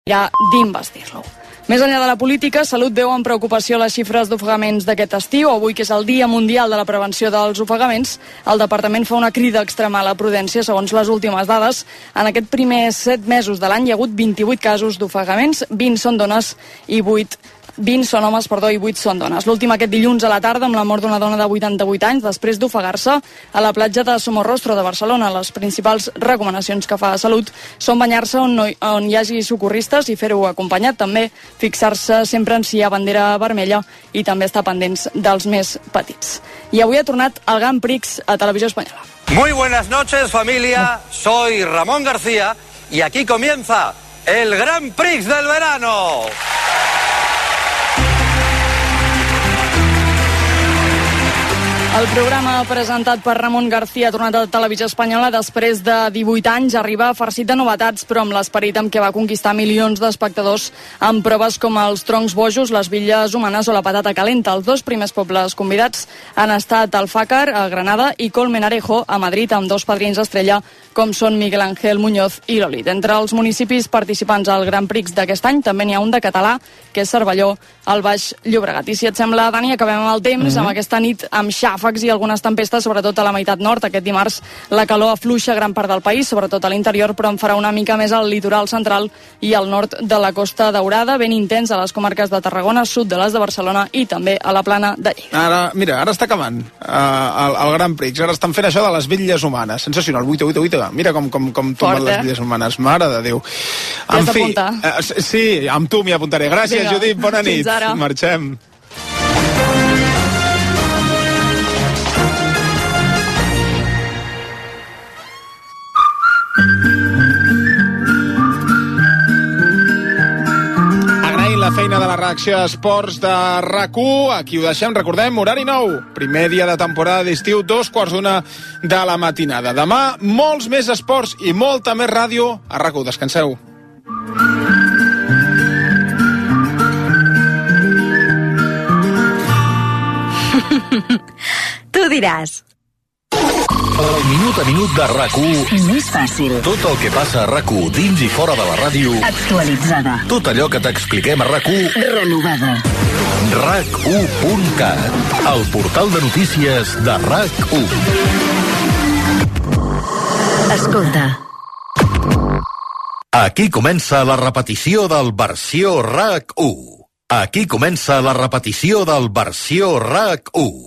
d'investir-lo. Més enllà de la política, Salut veu amb preocupació les xifres d'ofegaments d'aquest estiu. Avui, que és el Dia Mundial de la Prevenció dels Ofegaments, el Departament fa una crida a extremar la prudència. Segons les últimes dades, en aquest primers 7 mesos de l'any hi ha hagut 28 casos d'ofegaments, 20 són homes i 8 són dones. L'últim aquest dilluns a la tarda amb la mort d'una dona de 88 anys després d'ofegar-se a la platja de Somorrostro de Barcelona. Les principals recomanacions que fa Salut són banyar-se on hi hagi socorristes i fer-ho acompanyat. També fixar-se sempre en si hi ha bandera vermella i també estar pendents dels més petits. I avui ha tornat el Grand Prix a Televisió Espanyola. Muy buenas noches, familia. Soy Ramón García y aquí comienza el Grand Prix del verano. El programa presentat per Ramon García ha tornat a Televisió Espanyola després de 18 anys. Arriba farcit de novetats, però amb l'esperit amb què va conquistar milions d'espectadors amb proves com els troncs bojos, les bitlles humanes o la patata calenta. Els 2 primers pobles convidats han estat Alfàcar, a Granada, i Colmenarejo, a Madrid, amb 2 padrins estrella, com són Miguel Ángel Muñoz i Lolit. Entre els municipis participants al Grand Prix d'aquest any també n'hi ha un de català, que és Cervelló, al Baix Llobregat. I si et sembla, Dani, acabem amb el temps, amb aquesta nit amb xàfecs i algunes tempestes, sobretot a la meitat nord. Aquest dimarts la calor afluixa gran part del país, sobretot a l'interior, però en farà una mica més al litoral central i al nord de la Costa Daurada, ben intens a les comarques de Tarragona, sud de les de Barcelona i també a la plana de Lleida. Ara està acabant el Grand Prix. Ara estan fent això de les bitlles humanes. Sensacional, 8. Mira com tomen les bitlles humanes. Mare de Déu. En fi, sí, amb tu m'hi apuntaré. Gràcies, Judit, bona nit. Marxem. La feina de la reacció d'esports de RAC1, aquí ho deixem, recordem, horari 9, primer dia de temporada d'estiu, 2:15 de la matinada. Demà, molts més esports i molta més ràdio a RAC1. Descanseu. Tu diràs. El minut a minut de RAC1. Més fàcil. Tot el que passa a RAC1 dins i fora de la ràdio. Actualitzada. Tot allò que t'expliquem a RAC1. Renovada. RAC1.cat, el portal de notícies de RAC1. Escolta. Aquí comença la repetició del versió RAC1. Aquí comença la repetició del versió RAC1.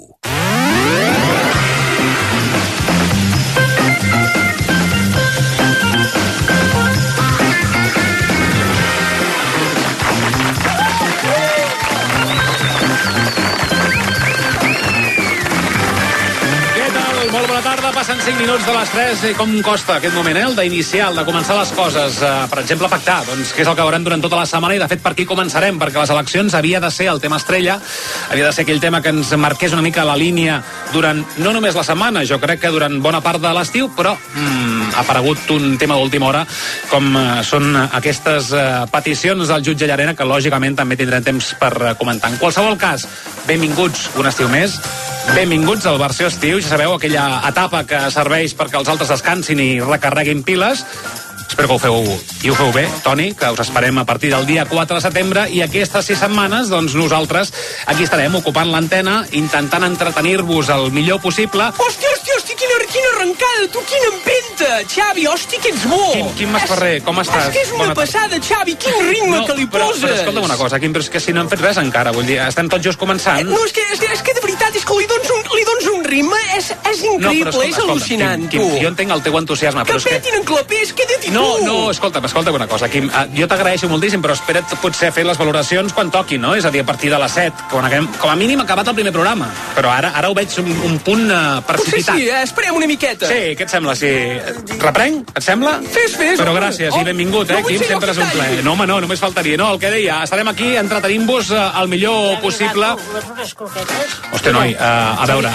Molt bona tarda, passen 5 minuts de les 3. Com costa aquest moment, el d'iniciar, el de començar les coses, per exemple, pactar, doncs, que és el que veurem durant tota la setmana, i de fet per aquí començarem, perquè les eleccions havia de ser el tema estrella, havia de ser aquell tema que ens marqués una mica la línia durant, no només la setmana, jo crec que durant bona part de l'estiu, però ha aparegut un tema d'última hora, com són aquestes peticions del jutge Llarena, que lògicament també tindrem temps per comentar. En qualsevol cas, benvinguts un estiu més, benvinguts al versió estiu, ja sabeu, aquella etapa que serveix perquè els altres descansin i recarreguin piles. Espero que ho feu bé, Toni, que us esperem a partir del dia 4 de setembre, i aquestes 6 setmanes, doncs nosaltres aquí estarem ocupant l'antena, intentant entretenir-vos el millor possible. Hòstia, quina arrencada, tu, quina empenta, Xavi, hòstia, que ets bo. Quim Masferrer, com estàs? És que és una passada, Xavi, quin ritme que li poses. Però escolta'm una cosa, Quim, però és que si no hem fet res encara, vull dir, estem tots just començant. No, és que de veritat, és que li dones un ritme, és increïble, és al·lucinant, Quim, jo entenc el teu entusiasme, però és que... Que petin en clapés, queda't i tu. No, escolta'm una cosa, Quim, jo t'agraeixo moltíssim, però espera't potser fer les valoracions quan toqui, no? És a dir, a partir de les 7, quan haguem, com a mínim, acabat el primer programa. Però ara ho veig un punt precipitat. Sí, esperem una miqueta. Sí, què et sembla? Si reprenc, et sembla? Fes. Però gràcies i benvingut, Quim, sempre és un plaer. No, home, no, només faltaria. No, el que deia, estarem aquí entretenint-vos el millor possible. Unes croquetes? Hòstia, noi, a veure... Has menjat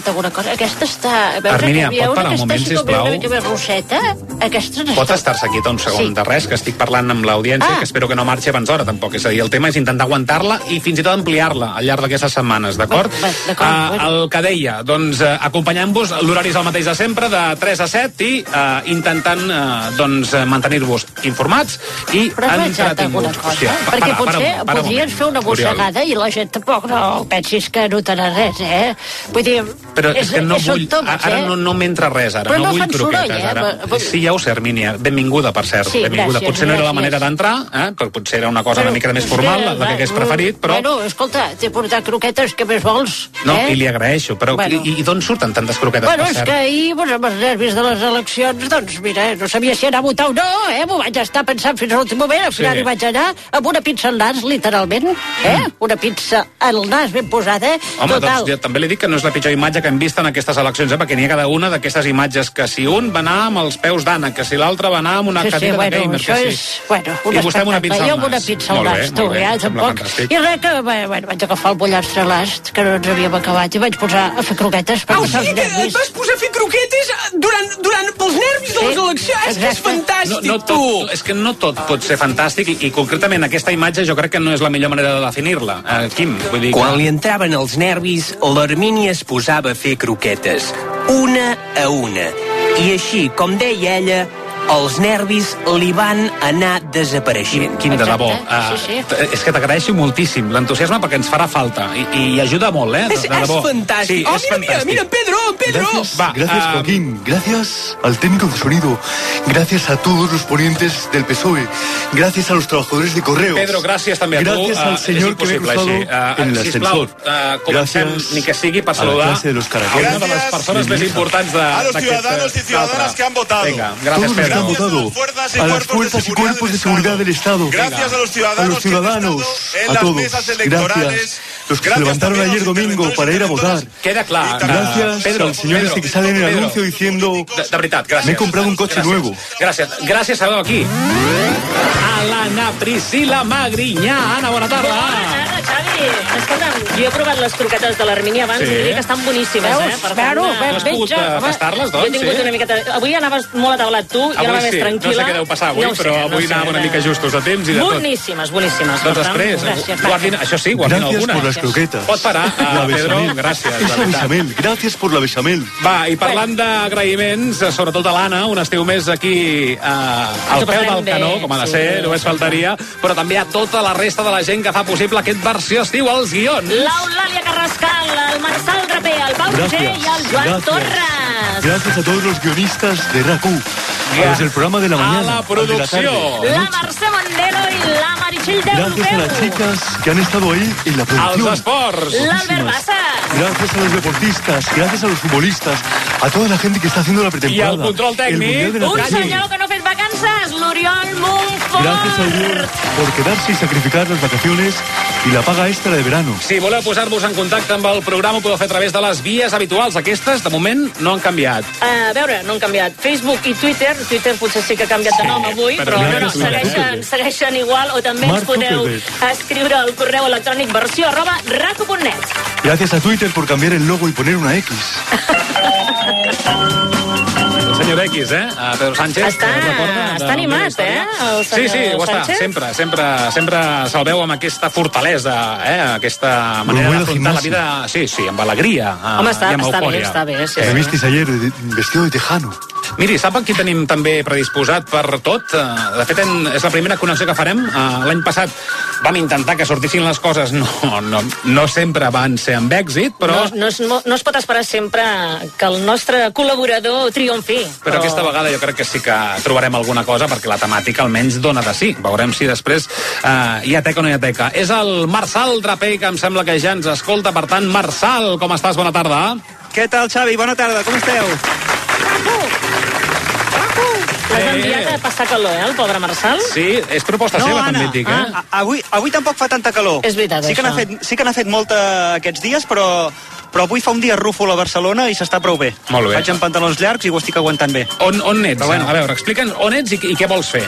dir-te alguna cosa. Aquesta està... Hermínia, pot parar un moment, sisplau? Una mica més rosseta. Aquesta no pot estar-se quieta un segon de res, que estic parlant amb l'audiència, que espero que no marxi abans d'hora, tampoc. És a dir, el tema és intentar aguantar-la i fins i tot ampliar-la al llarg d'aquestes setmanes, d'acord? El que deia, doncs, acompanyant-vos, l'horari és el mateix de sempre, de 3 a 7, i intentant, doncs, mantenir-vos informats i entretinguts. Perquè potser podries fer una mossegada i la gent tampoc no pensis que notarà res, Vull dir... Però és que no vull... Ara no m'entra res, ara. Però no vull croquetes, ara. Sí, ja ho sé, Hermínia. Benvinguda, per cert. Benvinguda. Potser no era la manera d'entrar, però potser era una cosa una mica més formal, la que hagués preferit, però... Bueno, escolta, t'he portat croquetes, què més vols? No, i li agraeixo, però... I d'on surten tantes croquetes, per cert? Bueno, és que ahir, amb els nervis de les eleccions, doncs, mira, no sabia si anar a votar o no, m'ho vaig estar pensant fins a l'últim moment, al final hi vaig anar amb una pizza al nas, literalment, una pizza al nas ben posada, Home, doncs també li dic que no és la pitjor imatge que hem vist en aquestes eleccions, perquè n'hi ha cada una d'aquestes imatges que si un va anar amb els peus d'ànec, que si l'altre va anar amb una cadira de gamer, que si... I vostè amb una pizza al nas. Jo amb una pizza al nas, tu, tampoc. I res que, vaig agafar el pollastre a l'ast, que no ens havíem acabat, i vaig posar a fer croquetes per passar els nervis. Et vas posar a fer croquetes durant pels nervis de les eleccions? És que és fantàstic, tu! És que no tot pot ser fantàstic, i concretament aquesta imatge jo crec que no és la millor manera de definir-la. Quim, vull dir... Quan li entraven els nervis, l'Hermínia es posava a fer croquetes, una a una. I així, com deia ella, els nervis li van anar desapareixent. Quim, de debò, és que t'agraeixo moltíssim l'entusiasme perquè ens farà falta i ajuda molt, És fantàstic. Mira, Pedro. Gracias, Joaquín. Gracias al técnico de sonido. Gracias a todos los ponentes del PSOE. Gracias a los trabajadores de correos. Pedro, gràcies també a tu. Gracias al señor que me he cruzado en el ascensor. Comencem, ni que sigui per saludar a una de les persones més importants a los ciudadanos y ciudadanas que han votado. Venga, gracias, Pedro. Han votado a las fuerzas y cuerpos de seguridad del Estado. Gracias a los ciudadanos, a todos. Gracias. Los que se levantaron ayer domingo para ir a votar. Queda clar. Gracias al señor este que sale en el anuncio diciendo... De veritat, gràcies. Me he comprado un coche nuevo. Gràcies, saludem aquí a l'Anna Priscila Magrinyà. Anna, bona tarda. Bona tarda, Xavi. Escolta'm, jo he provat les croquetes de l'Hermínia abans i diria que estan boníssimes, Per tant, has pogut tastar-les, doncs? Jo he tingut una miqueta... Avui anaves molt atablat tu, jo anava més tranquil·la. No sé què deu passar avui, però avui anàvem una mica justos de temps i de tot. Boníssimes. Doncs després, guardin alguna. Gracias por las croquetas. Pot parar, Pedro, gràcies. Es la bechamel, gracias por la bechamel. Va, i parlant d'agraïments, sobretot a l'Anna, un estiu més aquí al peu del canó, com ha de ser, només faltaria, però també a tota la resta de la gent que fa possible aquest versió estiu als guions. L'Eulàlia Carrascal, el Marçal Draper, el Pau Roger i el Joan Torres. Gracias a todos los guionistas de RAC1, a los del programa de la mañana, a la producció, la Mercè Mondero i la Meritxell Deulofeu. Gracias a las chicas que han estado ahí en la producción. Als esports. L'Albert Bassa. Gracias a los deportistas, gracias a los futbolistas, a toda la gente que está haciendo la pretemporada. I el control tècnic. Un senyor que no ha fet vacances, l'Oriol Montfort. Gracias a Oriol por quedarse y sacrificar las vacaciones i la paga extra de verano. Si voleu posar-vos en contacte amb el programa, ho podeu fer a través de les vies habituals. Aquestes, de moment, no han canviat. A veure, no han canviat. Facebook i Twitter potser sí que ha canviat de nom avui, però no, segueixen igual, o també ens podeu escriure al correu electrònic versió@raco.net. Gracias a Twitter por cambiar el logo y poner una X. Senyor X, Pedro Sánchez. Està animat, Sí, ho està. Sempre se'l veu amb aquesta fortalesa, aquesta manera d'afrontar la vida, sí, amb alegria. Home, està bé. Me visteis ayer vestido de tejano. Miri, sap qui tenim també predisposat per tot? De fet, és la primera connexió que farem. L'any passat vam intentar que sortissin les coses, no sempre van ser amb èxit, però... No es pot esperar sempre que el nostre col·laborador triomfi. Però aquesta vegada jo crec que sí que trobarem alguna cosa, perquè la temàtica almenys dona de sí. Veurem si després hi ha teca o no hi ha teca. És el Marçal Draper, que em sembla que ja ens escolta. Per tant, Marçal, com estàs? Bona tarda. Què tal, Xavi? Bona tarda, com esteu? L'has enviat a passar calor, el pobre Marçal? Sí, és proposta seva, també et dic, Avui tampoc fa tanta calor. És veritat, sí que n'ha fet molta aquests dies, però avui fa un dia rúfol a Barcelona i s'està prou bé. Molt bé. Faig en pantalons llargs i ho estic aguantant bé. On ets? Bueno, a veure, explica'ns on ets i què vols fer.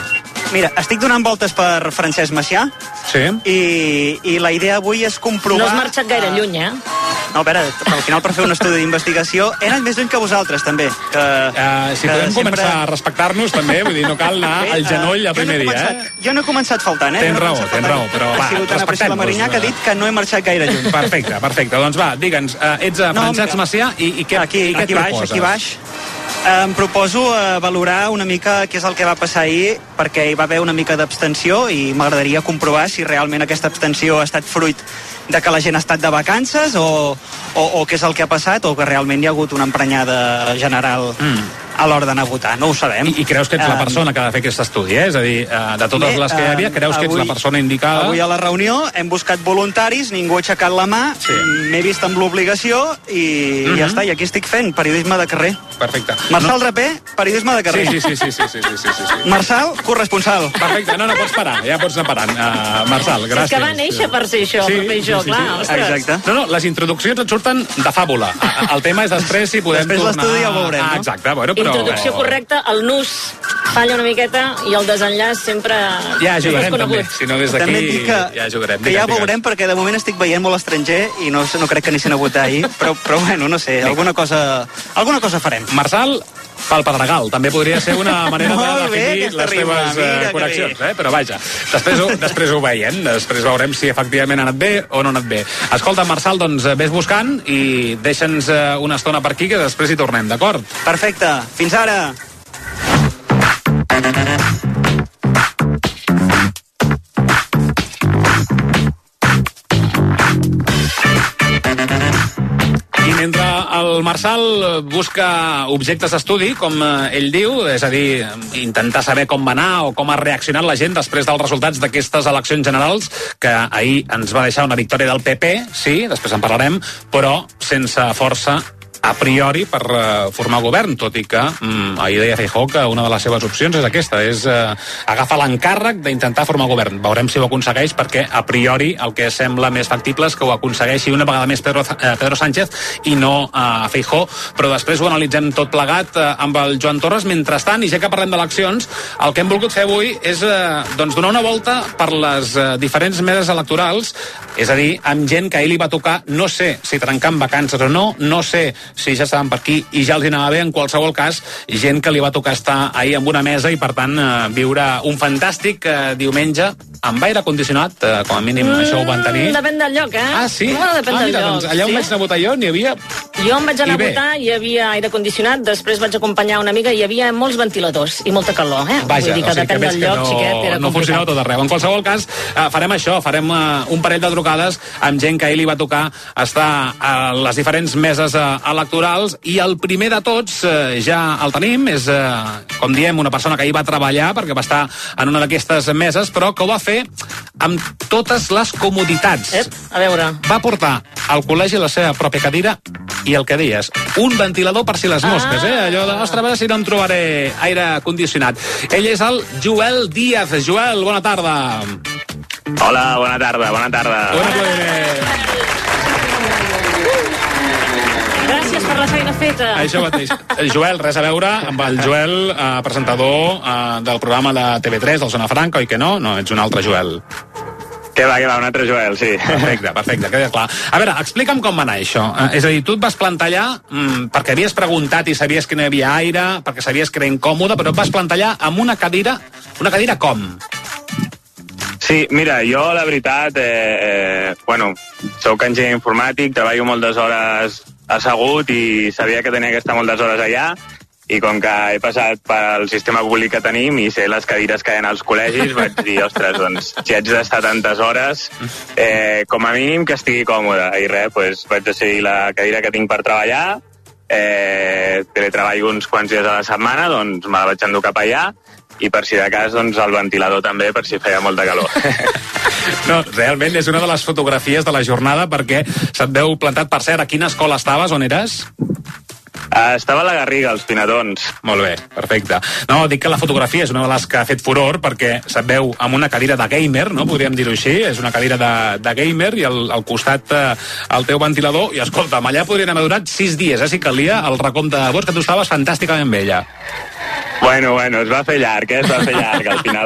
Mira, estic donant voltes per Francesc Macià. Sí. I la idea avui és comprovar... No has marxat gaire lluny, eh? No, a veure, al final per fer un estudi d'investigació he anat més lluny que vosaltres, també. Si podem començar a respectar-nos, també, vull dir, no cal anar al genoll el primer dia, Jo no he començat faltant, Tens raó, però va, ha sigut Ana Priscila Marinyà que ha dit que no he marxat gaire lluny. Perfecte. Doncs va, digue'ns, ets Francesc Macià i què et proposes? Aquí baix. Em proposo valorar una mica què és el que va passar ahir, perquè hi va haver una mica d'abstenció i m'agradaria comprovar si realment aquesta abstenció ha estat fruit de que la gent ha estat de vacances o què és el que ha passat, o que realment hi ha hagut una emprenyada general a l'hora d'anar a votar. No ho sabem. I creus que ets la persona que ha de fer aquest estudi, És a dir, de totes les que hi havia, creus que ets la persona indicada? Avui a la reunió hem buscat voluntaris, ningú ha aixecat la mà, m'he vist amb l'obligació i ja està, i aquí estic fent periodisme de carrer. Perfecte. Marçal Rapé, periodisme de carrer. Sí. Marçal, corresponsal. Perfecte, no pots parar, ja pots anar parant. Marçal, gràcies. És que va néixer per ser això, per fer això, clar, ostres. Exacte. No, les introduccions et surten de fàbula. El tema és després si podem tornar... Després l'estudi ja ho veurem, no? Exacte, bueno, però... Introducció correcta, el nus falla una miqueta i el desenllaç sempre... Ja ajudarem, també. Si no, des d'aquí ja ajudarem. Que ja veurem, perquè de moment estic veient molt estranger i no crec que anessin a votar ahir, però bueno, no sé, alguna cosa farem. Marçal, pel Pedregal, també podria ser una manera de definir les teves connexions, però vaja, després ho veiem, després veurem si efectivament ha anat bé o no ha anat bé. Escolta, Marçal, doncs vés buscant i deixa'ns una estona per aquí, que després hi tornem, d'acord? Perfecte, fins ara! I mentre el Marçal busca objectes d'estudi, com ell diu, és a dir, intentar saber com va anar o com ha reaccionat la gent després dels resultats d'aquestes eleccions generals, que ahir ens va deixar una victòria del PP, sí, després en parlarem, però sense força a priori per formar govern, tot i que ahir deia Feijóo que una de les seves opcions és aquesta, és agafar l'encàrrec d'intentar formar govern. Veurem si ho aconsegueix, perquè a priori el que sembla més factible és que ho aconsegueixi una vegada més Pedro Sánchez i no Feijóo, però després ho analitzem tot plegat amb el Joan Torres. Mentrestant, i ja que parlem d'eleccions, el que hem volgut fer avui és donar una volta per les diferents meses electorals, és a dir, amb gent que ahir li va tocar, no sé si trencar amb vacances o no sé si ja estaven per aquí i ja els anava bé, en qualsevol cas, gent que li va tocar estar ahir amb una mesa i, per tant, viure un fantàstic diumenge amb aire condicionat, com a mínim això ho van tenir. Depèn del lloc, Ah, sí? Bueno, depèn del lloc. Doncs allà on vaig anar a votar jo n'hi havia... Jo em vaig anar a votar, hi havia aire condicionat, després vaig acompanyar una amiga i hi havia molts ventiladors i molta calor, Vaja, vull dir que depèn del lloc, xiquet, era complicat. No funcionava tot arreu. En qualsevol cas, farem això, farem un parell de trucades amb gent que ahir li va tocar estar a les diferents meses electorals, i el primer de tots ja el tenim, és, com diem, una persona que ahir va treballar perquè va estar en una d'aquestes meses, però que ho va fer amb totes les comoditats. A veure. Va portar al col·legi la seva pròpia cadira i el que deies, un ventilador per si les mosques, allò de, ostres, a veure si no em trobaré aire condicionat. Ell és el Joel Díaz. Joel, bona tarda. Hola, bona tarda. Un aplaudiment. Gràcies per la feina feta. Això mateix. Joel, res a veure amb el Joel, presentador del programa de TV3, del Zona Franca, oi que no? No, ets un altre Joel. Que va, un altre Joel, sí. Perfecte, queda clar. A veure, explica'm com va anar això. És a dir, tu et vas plantar allà perquè havies preguntat i sabies que no hi havia aire, perquè sabies que era incòmode, però et vas plantar allà amb una cadira com? Sí, mira, jo la veritat, soc enginyer informàtic, treballo moltes hores assegut i sabia que tenia que estar moltes hores allà, i com que he passat pel sistema públic que tenim i sé les cadires que hi ha als col·legis, vaig dir, ostres, doncs, si haig d'estar tantes hores, com a mínim que estigui còmode. I res, doncs, vaig decidir la cadira que tinc per treballar, teletreballo uns quants dies a la setmana, doncs me la vaig endur cap allà, i per si de cas, doncs, el ventilador també, per si feia molta calor. No, realment és una de les fotografies de la jornada, perquè se't veu plantat. Per cert, a quina escola estaves, on eres? Estava a la Garriga, als Pinatons. Molt bé, perfecte. No, dic que la fotografia és una de les que ha fet furor, perquè se't veu amb una cadira de gamer, no? Podríem dir-ho així, és una cadira de gamer, i al costat el teu ventilador, i escolta'm, allà podrien haver durat 6 dies, si calia el recompte de vots, que tu estaves fantàsticament vella. Bueno, es va fer llarg, es va fer llarg. Al final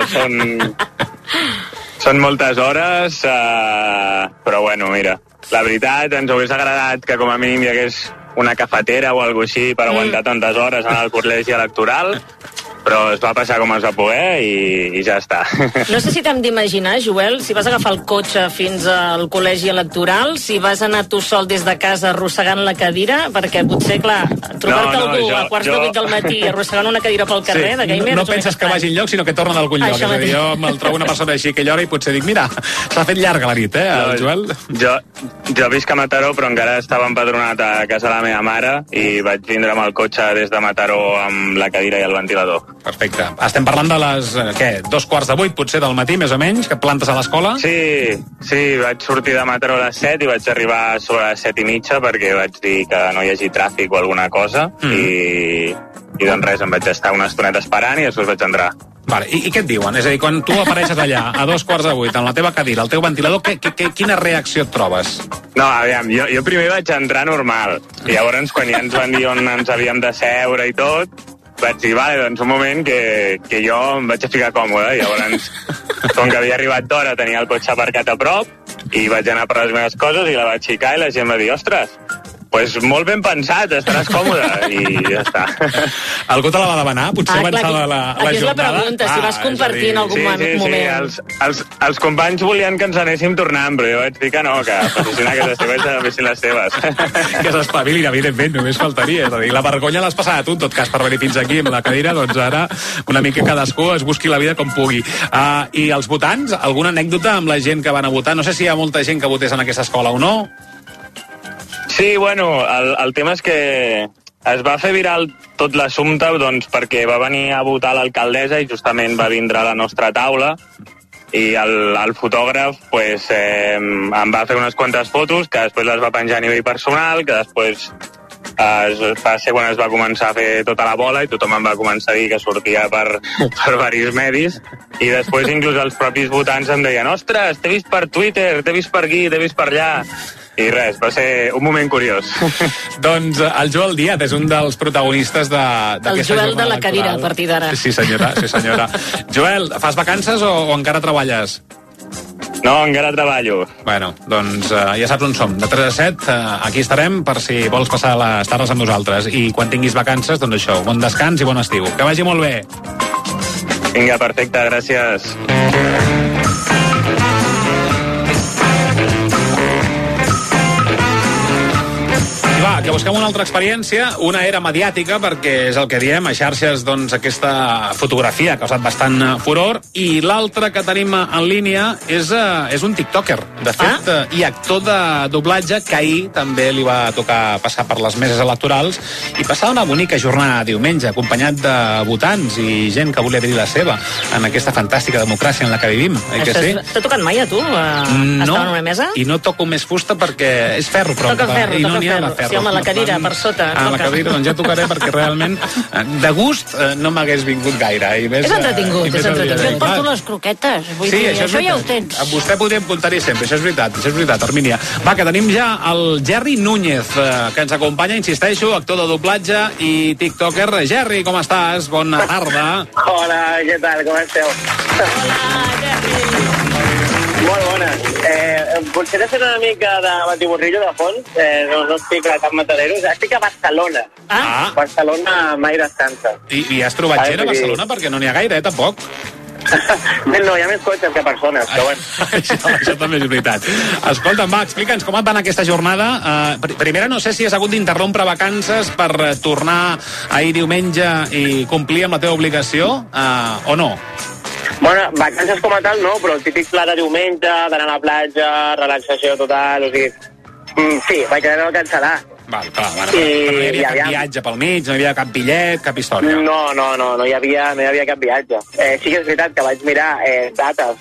són moltes hores, però bueno, mira, la veritat, ens hagués agradat que com a mínim hi hagués una cafetera o alguna així per aguantar tantes hores en el col·legi electoral, però es va passar com es va poder i ja està. No sé si t'hem d'imaginar, Joel, si vas agafar el cotxe fins al col·legi electoral, si vas anar tu sol des de casa arrossegant la cadira, perquè potser, clar, trobar-te algú a quarts de 8 del matí arrossegant una cadira pel carrer de Gaimer... No penses que vagi enlloc, sinó que torna d'algun lloc. És a dir, jo me'l trobo una persona així aquella hora i potser dic, mira, s'ha fet llarga la nit, el Joel? Jo visc a Mataró, però encara estava empadronat a casa de la meva mare i vaig vindre amb el cotxe des de Mataró amb la cadira i el ventilador. Perfecte. Estem parlant de les, 2:45, potser, del matí, més o menys, que et plantes a l'escola? Sí, vaig sortir de Mataró a les 7 i vaig arribar sobre les 7:30 perquè vaig dir que no hi hagi tràfic o alguna cosa i doncs res, em vaig estar una estoneta esperant i després vaig entrar. Vale, i què et diuen? És a dir, quan tu apareixes allà a 2:45 amb la teva cadira, el teu ventilador, quina reacció et trobes? No, aviam, jo primer vaig entrar normal i llavors quan ja ens van dir on ens havíem de seure i tot, vaig dir, vale, doncs un moment que jo em vaig a ficar còmode. Llavors, com que havia arribat d'hora, tenia el cotxe aparcat a prop i vaig anar per les meves coses i la vaig ficar i la gent va dir, ostres, pues molt ben pensat, estaràs còmode i ja està. Algú te la va demanar? Potser avançava la jornada? Aquí és la pregunta, si vas compartir en algun moment. Sí, els companys volien que ens anéssim tornant, però jo vaig dir que no, que posicionar casa seva i fessin les seves. Que s'espavilin, evidentment, només faltaria. És a dir, la vergonya l'has passat tu, en tot cas, per venir fins aquí amb la cadira, doncs ara una mica cadascú es busqui la vida com pugui. I els votants, alguna anècdota amb la gent que van a votar? No sé si hi ha molta gent que votés en aquesta escola o no. Sí, bueno, el tema és que es va fer viral tot l'assumpte doncs, perquè va venir a votar l'alcaldessa i justament va vindre a la nostra taula i el fotògraf pues, em va fer unes quantes fotos que després les va penjar a nivell personal, que després va ser quan es va començar a fer tota la bola i tothom em va començar a dir que sortia per diversos medis i després inclús els propis votants em deien, ostres, t'he vist per Twitter, t'he vist per aquí, t'he vist per allà. I res, va ser un moment curiós. Doncs el Joel Díaz és un dels protagonistes d'aquesta jornada electoral. El Joel de la cadira, a partir d'ara. Sí, senyora. Joel, fas vacances o encara treballes? No, encara treballo. Bueno, doncs ja saps on som. De 3 a 7, aquí estarem per si vols passar les tardes amb nosaltres. I quan tinguis vacances, doncs això, bon descans i bon estiu. Que vagi molt bé. Vinga, perfecte, gràcies. Va, que busquem una altra experiència. Una era mediàtica, perquè és el que diem, a xarxes, doncs, aquesta fotografia ha causat bastant furor, i l'altra que tenim en línia és un tiktoker, de fet, i actor de doblatge, que ahir també li va tocar passar per les meses electorals i passar una bonica jornada diumenge, acompanyat de votants i gent que volia dir la seva en aquesta fantàstica democràcia en la que vivim. T'ha tocat mai a tu estar en una mesa? I no toco més fusta perquè és ferro, però toca ferro, i no n'hi ha de ferro. Sí, home, la cadira per sota. La cadira, doncs ja tocaré, perquè realment de gust no m'hagués vingut gaire. És entretingut. Jo et porto les croquetes. Vull dir, això ja ho tens. Amb vostè podríem comptar-hi sempre, això és veritat, Armínia. Va, que tenim ja el Jerry Núñez, que ens acompanya, insisteixo, actor de doblatge i tiktoker. Jerry, com estàs? Bona tarda. Hola, què tal? Com esteu? Hola, Jerry. Molt bones. Potser he fet una mica de batiborrillo de fons, no estic a cap matadero, estic a Barcelona. Barcelona mai descansa. I has trobat gent a Barcelona? Perquè no n'hi ha gaire, tampoc. No, hi ha més cotxes que persones, però bueno. Això també és veritat. Escolta'm, va, explica'ns com et va anar aquesta jornada. Primera, no sé si has hagut d'interrompre vacances per tornar ahir diumenge i complir amb la teva obligació, o no? Bueno, vacances com a tal no, però el típic pla de diumenge, d'anar a la platja, relaxació total, o sigui... Sí, vaig haver de cancel·lar. Val, clar, bueno, però no hi havia cap viatge pel mig, no hi havia cap bitllet, cap història. No hi havia cap viatge. Sí que és veritat que vaig mirar dates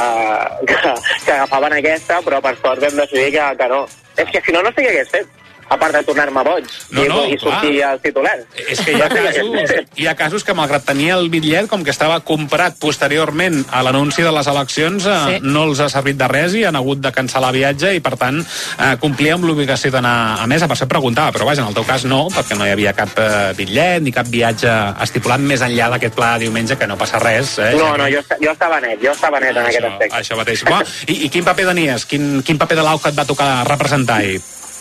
que agafaven aquesta, però per sort vam decidir que no. És que si no sé què hagués fet. a part de tornar-me boig i sortir als titulars. És que hi ha casos que, malgrat tenia el bitllet, com que estava comprat posteriorment a l'anunci de les eleccions, no els ha servit de res i han hagut de cancel·lar viatge i, per tant, complia amb l'obligació d'anar a mesa. Per això preguntava, però vaja, en el teu cas no, perquè no hi havia cap bitllet ni cap viatge estipulat més enllà d'aquest pla de diumenge, que no passa res. No, jo estava net en aquest aspecte. Això mateix. I quin paper tenies? Quin paper de l'AUCA et va tocar representar ahir?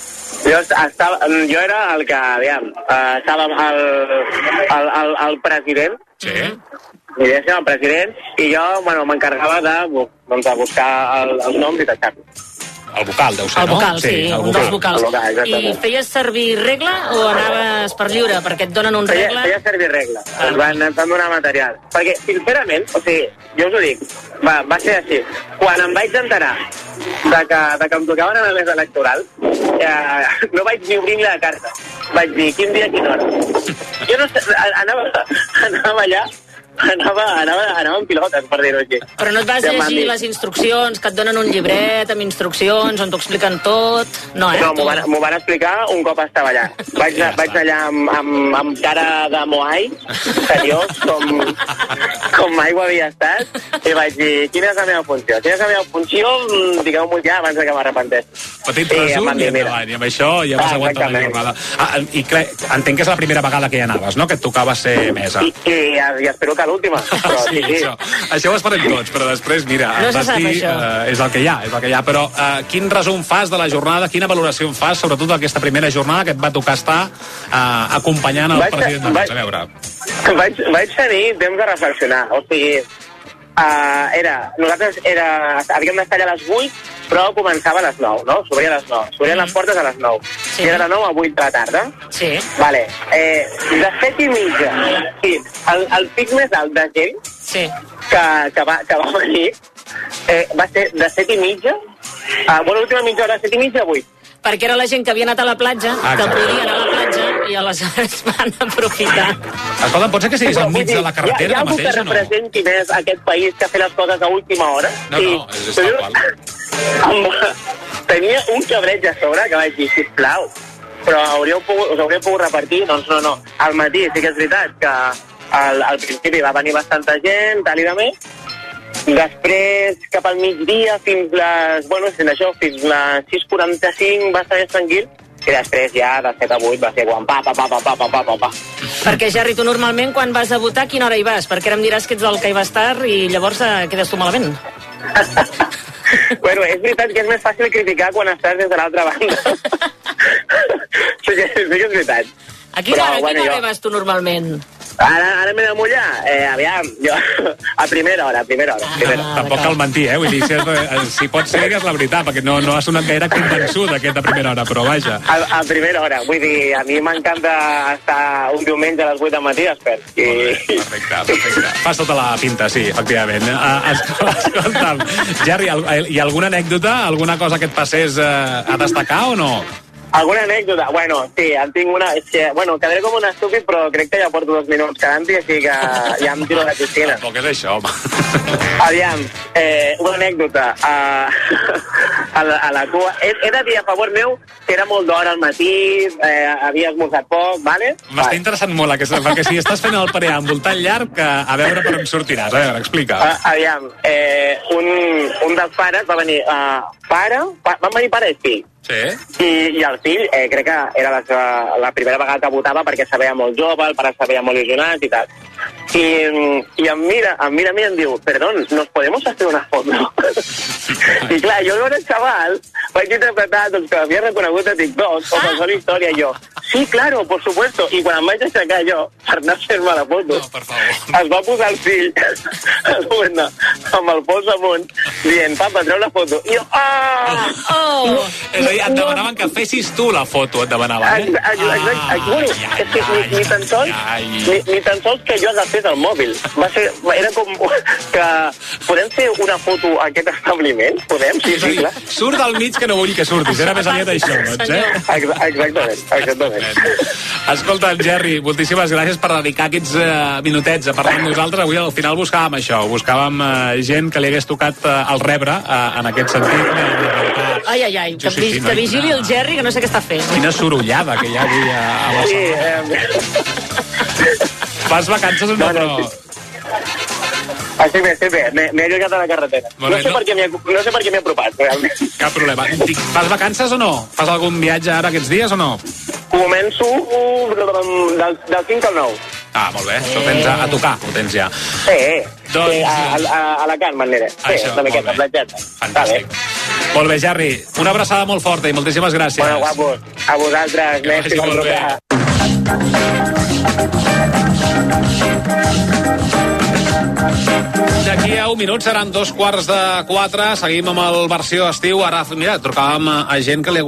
Jo era el que, estava el president. Sí. El president, i jo, m'encarregava de buscar els noms i tachar-los. El vocal, deu ser, no? El vocal, sí, el un dels vocals. Vocal, I feies servir regla o anaves per lliure? Perquè et donen un regla... Feia servir regla. Ens van donar material. Perquè, sincerament, jo us ho dic, va ser així. Quan em vaig enterar de que em tocaven a la mesa electoral, no vaig ni obrir la carta. Vaig dir, quin dia, quina hora. Jo no sé, anava allà, anava en pilotes, per dir-ho així. Però no et vas llegir les instruccions, que et donen un llibret amb instruccions on t'ho expliquen tot? No, m'ho van explicar un cop estava allà. Vaig allà amb cara de moai, seriós, com mai ho havia estat, i vaig dir, quina és la meva funció? Quina és la meva funció? Digueu-m'ho ja abans que m'arrepentés. Petit resum i endavant, i amb això ja vas aguantar la jornada. I entenc que és la primera vegada que hi anaves, no?, que et tocava ser mesa. I espero que l'última. Sí. Això ho esperem tots, però després, mira, el destí és el que hi ha. Però quin resum fas de la jornada, quina valoració en fas, sobretot d'aquesta primera jornada que et va tocar estar acompanyant el president de Mas? A veure. Vaig tenir temps de reflexionar. O sigui, nosaltres havíem d'estar allà a les 8, però començava a les 9, no? S'obria a les 9. S'obrien les portes a les 9. Sí. I era de 9 a 8 de la tarda. Sí. Vale. De 7:30, sí, el pic més alt de gent que va venir va ser de 7:30, l'última mitja hora, 7:30 a 8. Perquè era la gent que havia anat a la platja, que podia anar a la platja, i aleshores van aprofitar. Escolta, pot ser que siguis al mig de la carretera mateix, o no? Hi ha algú que representi més aquest país que ha fet les coses a última hora? No, és tal qual. Tenia un cabreig a sobre que vaig dir, sisplau, però us hauríeu pogut repartir? Doncs no. Al matí sí que és veritat que al principi va venir bastanta gent, tal i de més. Després, cap al migdia, fins les 6:45 va estar més tranquil, i després ja de 7 a 8 va ser guam, pa. Perquè, Jerry, tu normalment quan vas a votar, a quina hora hi vas? Perquè ara em diràs que ets el que hi va estar i llavors quedes tu malament. És veritat que és més fàcil criticar quan estàs des de l'altra banda. Sí que és veritat. A quina hora vas tu normalment? Ara m'he de mullar? Aviam, jo a primera hora. Tampoc cal mentir, vull dir, si pot ser que és la veritat, perquè no ha sonat gaire convençut aquest de primera hora, però vaja. A primera hora, vull dir, a mi m'encanta estar un diumenge a les 8 del matí despert. Perfecte. Fas tota la pinta, sí, efectivament. Escolta'm, Jerry, hi ha alguna anècdota, alguna cosa que et passés a destacar o no? Alguna anècdota? Sí, en tinc una... quedaré com un estúpid, però crec que ja porto 2 minuts quedant-hi, així que ja em tiro a la piscina. Tampoc és això, home. Aviam, una anècdota. A la cua... He de dir a favor meu que era molt d'hora al matí, havia esmorzat poc, vale? M'està interessant molt aquesta, perquè si estàs fent el preàmbul tan llarg, a veure per on sortiràs. A veure, explica. Aviam, un dels pares va venir... Van venir pare i fill. Sí. I el fill, crec que era la primera vegada que votava perquè se veia molt jove, el pare se veia molt il·lusionat i tal. I em mira a mi i em diu, perdón, ¿nos podemos hacer una foto? I clar, jo era un xaval, vaig interpretar que m'havia reconegut a TikTok o qualsevol història, i jo, sí, claro, por supuesto. I quan em vaig aixecar jo, per anar a fer-me la foto, es va posar el fill amb el pols amunt, dient, papa, treu la foto. I jo, És a dir, et demanaven que fessis tu la foto, et demanaven, és que ni tan sols que jo agafés el mòbil. Era com que podem fer una foto a aquest establiment? Podem? Sí, clar. Surt del mig que no vull que surtis. Era més aviat això, doncs, Exactament. Escolta, Gerri, moltíssimes gràcies per dedicar aquests minutets a parlar amb nosaltres. Avui al final buscàvem això, buscàvem gent que li hagués tocat el rebre en aquest sentit. Ai, que vigili el Gerri, que no sé què està fent. Quina sorollada que hi ha avui a la Fas vacances o no? Estic bé. M'he allargat a la carretera. No sé per què m'he apropat, realment. Cap problema. Fas vacances o no? Fas algun viatge ara aquests dies o no? Començo del 5 al 9. Ah, molt bé. Això tens a tocar, ho tens ja. Sí, a Alacant, m'aniré. Sí, una miqueta, platgeta. Fantàstic. Molt bé, Gerri. Una abraçada molt forta i moltíssimes gràcies. Bueno, guapos. A vosaltres. Que vagi molt bé. D'aquí a un minut seran 3:45. Seguim amb el versió estiu. Ara, mira, trucàvem a gent que li ha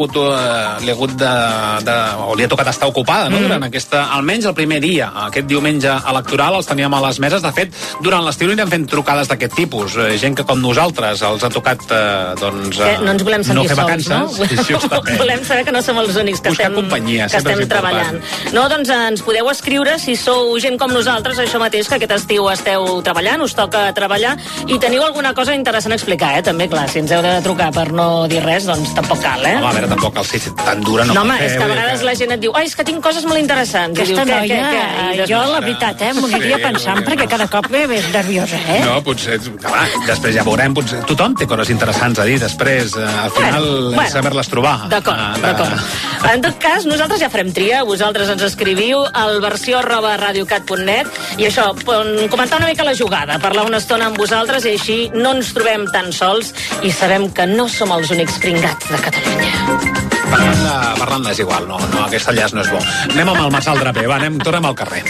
tocat estar ocupada, no? Durant almenys el primer dia, aquest diumenge electoral, els teníem a les meses. De fet, durant l'estiu anirem fent trucades d'aquest tipus. Gent que, com nosaltres, els ha tocat, no ens volem sentir sols, no? Volem saber que no som els únics que estem treballant. No, doncs ens podeu escriure si sou gent com nosaltres, això mateix, que aquest estiu esteu treballant, us toca treballar i teniu alguna cosa interessant a explicar, també, clar, si ens heu de trucar per no dir res, doncs tampoc cal, Home, a veure, tampoc cal ser tan dura, no. No, home, és que a vegades la gent et diu, és que tinc coses molt interessants. Aquesta noia, jo, la veritat, m'ho aniria pensant, perquè cada cop ve més nerviosa, No, potser, després ja veurem, tothom té coses interessants a dir, després, al final, saber-les trobar. D'acord. En tot cas, nosaltres ja farem tria, vosaltres ens escriviu al versió@radiocat.net i això, comentar una mica la jugada, parlar una estona amb vosaltres i així no ens trobem tan sols i sabem que no som els únics pringats de Catalunya. Parlant és igual, no, aquest enllaç no és bo. Anem amb el Marçal Draper, tornem al carrer.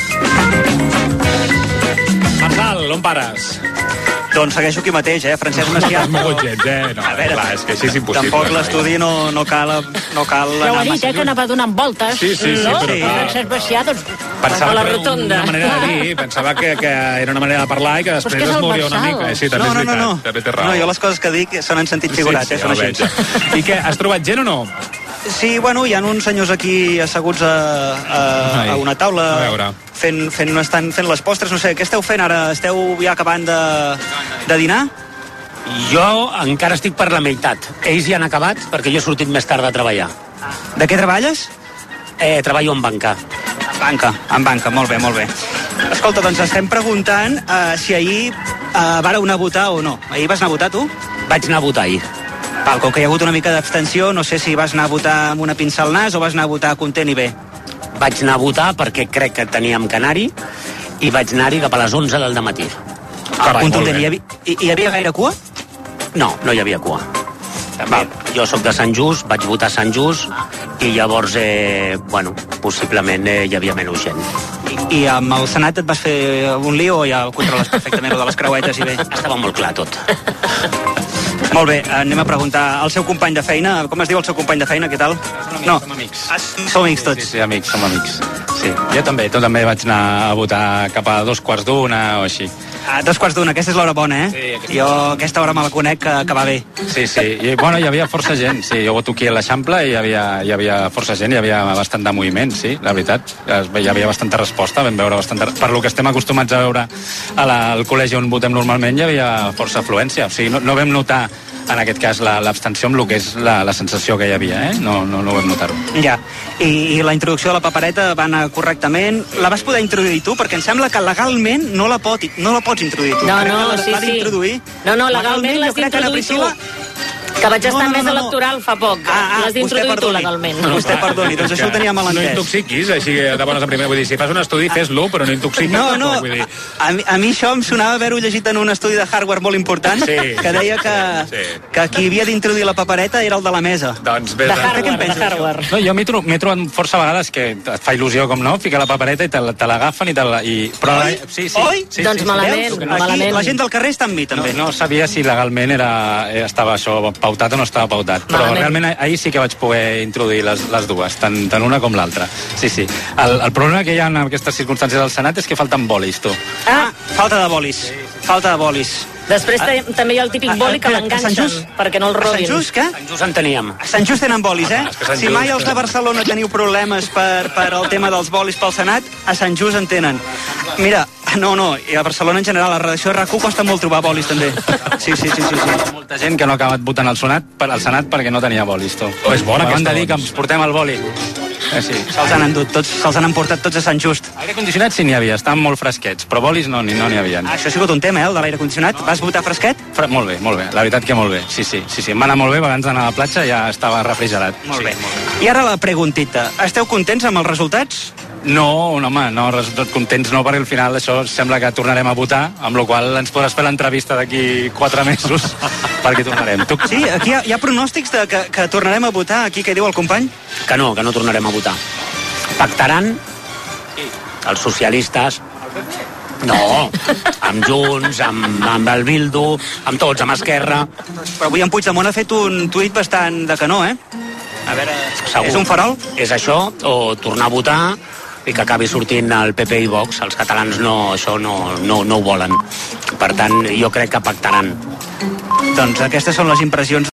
Marçal, on pares? Doncs segueixo aquí mateix, Francesc Macià. No has gens, no, clar, és que així és impossible. Tampoc l'estudi no cal anar massa lluny. Ja ho ha dit, que anava donant voltes. Sí, però... Francesc Macià, doncs... Pensava a la rotonda. Una manera de dir, pensava que era una manera de parlar i que després es moria una mica. Sí, també és veritat, també té raó. No, jo les coses que dic són en sentit figurat, són així. I què, has trobat gent o no? Sí, bueno, hi ha uns senyors aquí asseguts a una taula fent les postres, no sé, què esteu fent ara? Esteu ja acabant de dinar? Jo encara estic per la meitat. Ells ja han acabat perquè jo he sortit més tard de treballar. De què treballes? Treballo en banca. En banca, molt bé. Escolta, doncs estem preguntant si ahir vareu anar a votar o no. Ahir vas anar a votar, tu? Vaig anar a votar ahir. Com que hi ha hagut una mica d'abstenció, no sé si vas anar a votar amb una pinça al nas o vas anar a votar content i bé. Vaig anar a votar perquè crec que teníem que anar-hi i vaig anar-hi cap a les 11 del dematí. Contundent. Hi havia gaire cua? No hi havia cua. Jo sóc de Sant Just, vaig votar a Sant Just i llavors, possiblement hi havia menys gent. I amb el Senat et vas fer un lío o ja ho controles perfectament, o de les creuetes i bé? Estava molt clar tot. Molt bé, anem a preguntar al seu company de feina. Com es diu el seu company de feina? Què tal? No. Som amics. Som amics tots? Sí, som amics. Sí. Jo també vaig anar a votar cap a 2:45 o així. A 2:45, aquesta és l'hora bona, Sí, jo aquesta hora me la conec que va bé. Sí. I, hi havia força gent. Sí, jo voto aquí a l'Eixample i hi havia força gent, hi havia bastant de moviment, sí, la veritat. Hi havia bastanta resposta, vam veure bastanta... Per lo que estem acostumats a veure al col·legi on votem normalment, hi havia força afluència. O sigui, no vam notar en aquest cas l'abstenció amb el que és la sensació que hi havia, No vam notar-ho. Ja, i la introducció de la papereta va anar correctament. La vas poder introduir tu? Perquè em sembla que legalment no la pots introduir tu. No, sí. No, legalment l'has d'introduir tu. Que vaig estar més electoral fa poc. L'has d'introduir tu legalment. Vostè perdoni, doncs això ho tenia mal entès. No intoxiquis, així de bones a primera. Vull dir, si fas un estudi, fes-lo, però no intoxiquis. No, a mi això em sonava haver-ho llegit en un estudi de hardware molt important, que deia que qui havia d'introduir la papereta era el de la mesa. Doncs de hardware. No, jo m'he trobat força vegades que et fa il·lusió, com no, ficar la papereta i te l'agafen i... Oi? Doncs malament. La gent del carrer està amb mi, també. No sabia si legalment estava això pautat o no estava pautat, però realment ahir sí que vaig poder introduir les dues, tant una com l'altra. Sí. El problema que hi ha en aquestes circumstàncies del Senat és que falten bolis, tu. Falta de bolis. Després també hi ha el típic boli que l'enganxen perquè no el robin. A Sant Just, què? A Sant Just en teníem. A Sant Just tenen bolis, Si mai els de Barcelona teniu problemes per el tema dels bolis pel Senat, a Sant Just en tenen. Mira, i a Barcelona en general, a la redacció de RAC1 costa molt trobar bolis també. Sí. Molta gent que no ha acabat votant al Senat perquè no tenia bolis, tu. És bona aquesta. Van de dir que ens portem el boli. Sí. Se'ls han endut tots, se'ls han emportat tots a Sant Just. Aire condicionat sí n'hi havia, estaven molt fresquets, però bolis no n'hi havia. Això ha sigut un tema, el de l'aire condicionat. Vas votar fresquet? Molt bé, la veritat que molt bé. Sí, em va anar molt bé, abans d'anar a la platja ja estava refrigerat. Molt bé. I ara la preguntita. Esteu contents amb els resultats? No, home, no, contents no, perquè al final això sembla que tornarem a votar, amb la qual ens podràs fer l'entrevista d'aquí 4 mesos, perquè tornarem. Sí, aquí hi ha pronòstics de que tornarem a votar, aquí què diu el company? Que no tornarem a votar. Pactaran els socialistes, no, amb Junts, amb el Bildu, amb tots, amb Esquerra. Però avui en Puigdemont ha fet un tuit bastant de que no, A veure, segur. És un farol? És això, o tornar a votar i que acabi sortint el PP i Vox. Els catalans això no ho volen. Per tant, jo crec que pactaran. Doncs aquestes són les impressions